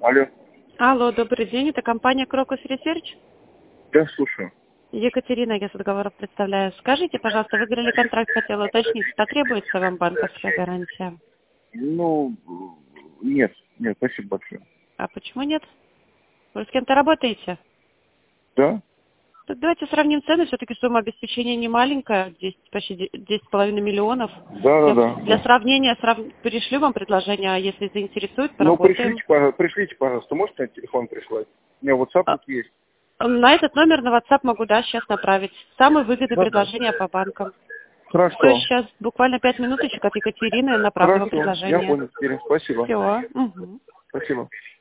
Алло. Алло, добрый день, это компания Крокус Research. Да, слушаю. Екатерина, я с договоров представляю. Скажите, пожалуйста, выиграли контракт, хотела уточнить, потребуется вам банковская гарантия? Ну, нет, спасибо большое. А почему нет? Вы с кем-то работаете? Да? Так давайте сравним цены, все-таки сумма обеспечения не маленькая, 10, почти 10,5 миллионов. Да. Для сравнения перешлю вам предложение, а если заинтересует, Ну, поработаем. пришлите, пожалуйста. Можете на телефон прислать? У меня А, WhatsApp есть. На этот номер на WhatsApp могу, да, сейчас направить. Самые выгодные Да. предложения по банкам. Все, Хорошо. сейчас буквально 5 минуточек от Екатерины направлю вам Хорошо. Я предложение. понял, Екатерина. Спасибо. Все. Угу. Спасибо.